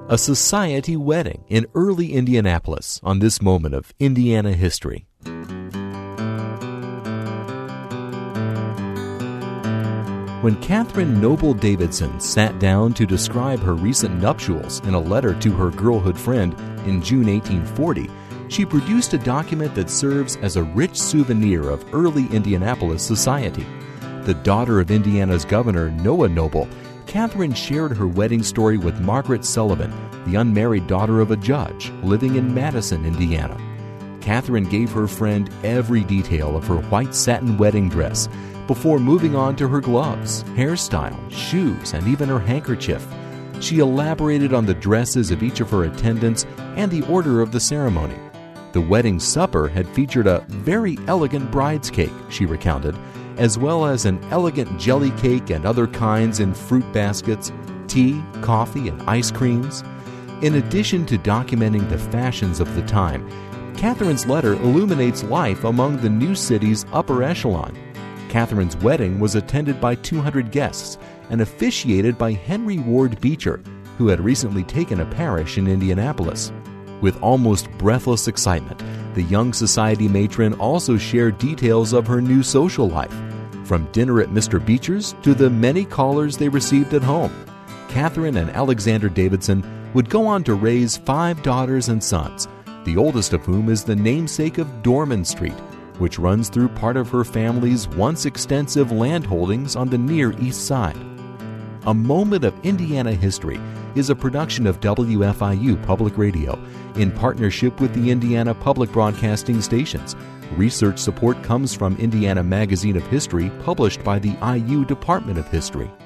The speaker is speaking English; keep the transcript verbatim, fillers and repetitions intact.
A society wedding in early Indianapolis on this moment of Indiana history. When Catherine Noble Davidson sat down to describe her recent nuptials in a letter to her girlhood friend in June eighteen forty, she produced a document that serves as a rich souvenir of early Indianapolis society. The daughter of Indiana's governor, Noah Noble, Catherine shared her wedding story with Margaret Sullivan, the unmarried daughter of a judge living in Madison, Indiana. Catherine gave her friend every detail of her white satin wedding dress before moving on to her gloves, hairstyle, shoes, and even her handkerchief. She elaborated on the dresses of each of her attendants and the order of the ceremony. The wedding supper had featured a very elegant bride's cake, she recounted, as well as an elegant jelly cake and other kinds in fruit baskets, tea, coffee, and ice creams. In addition to documenting the fashions of the time, Catherine's letter illuminates life among the new city's upper echelon. Catherine's wedding was attended by two hundred guests and officiated by Henry Ward Beecher, who had recently taken a parish in Indianapolis. With almost breathless excitement, the young society matron also shared details of her new social life, from dinner at Mister Beecher's to the many callers they received at home. Catherine and Alexander Davidson would go on to raise five daughters and sons, the oldest of whom is the namesake of Dorman Street, which runs through part of her family's once extensive land holdings on the Near East Side. A Moment of Indiana History is a production of W F I U Public Radio in partnership with the Indiana Public Broadcasting Stations. Research support comes from Indiana Magazine of History, published by the I U Department of History.